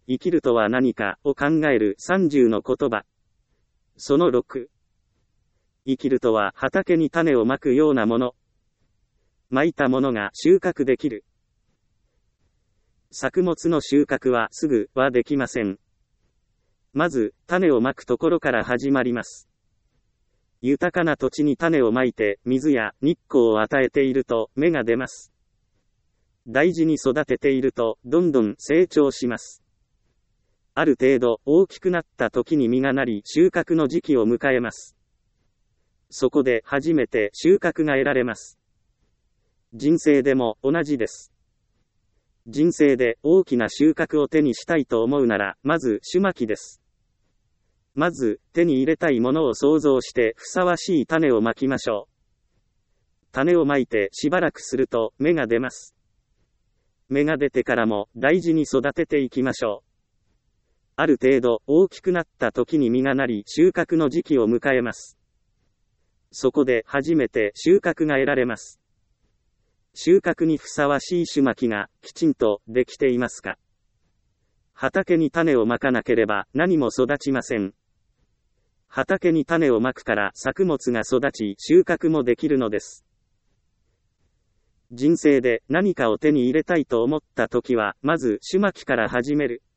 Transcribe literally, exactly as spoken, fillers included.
生きるとは何かを考えるさんじゅうの言葉。そのろく。生きるとは畑に種をまくようなもの。まいたものが収穫できる。作物の収穫はすぐはできません。まず、種をまくところから始まります。豊かな土地に種をまいて水や日光を与えていると芽が出ます。大事に育てているとどんどん成長します。ある程度大きくなった時に実がなり収穫の時期を迎えます。そこで初めて収穫が得られます。人生でも同じです。人生で大きな収穫を手にしたいと思うなら、まず種まきです。まず、手に入れたいものを想像してふさわしい種をまきましょう。種をまいてしばらくすると芽が出ます。芽が出てからも大事に育てていきましょう。ある程度大きくなった時に実がなり収穫の時期を迎えます。そこで初めて収穫が得られます。収穫にふさわしい種まきがきちんとできていますか？畑に種をまかなければ何も育ちません。畑に種をまくから作物が育ち収穫もできるのです。人生で何かを手に入れたいと思った時は、まず種まきから始める。